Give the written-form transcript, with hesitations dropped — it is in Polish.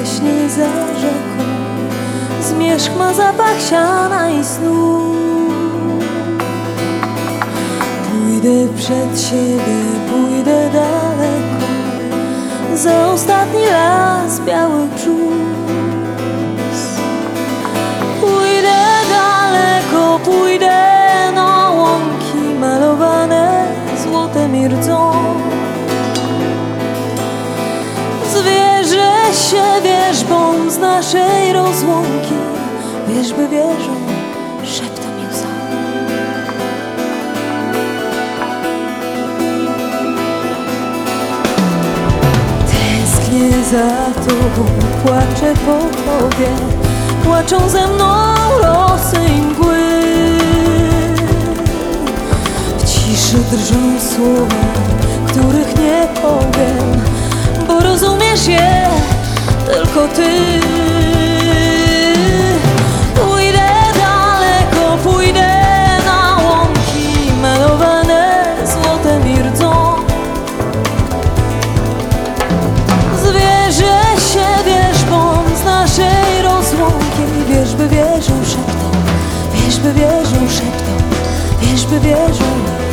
pieśni za rzeką, zmierzch ma zapach siana i snu. Pójdę przed siebie, pójdę daleko, za ostatni raz biały brzus. Pójdę daleko, pójdę na łąki malowane złotem i rdzą. Zwierzę się wierzbą z naszej rozłąki, wierzby wierzą, szepta mi łza. Tęsknię za tobą, płaczę po tobie, płaczą ze mną rosy i mgły. W ciszy drżą słowa, których nie powiem, bo rozumiesz je tylko ty. Pójdę daleko, pójdę na łąki malowane złotem i rdzą. Zwierzę się wierzbą z naszej rozłąki, wierzby wierzą, szeptą, wierzby wierzą, szeptą, wierzby wierzą.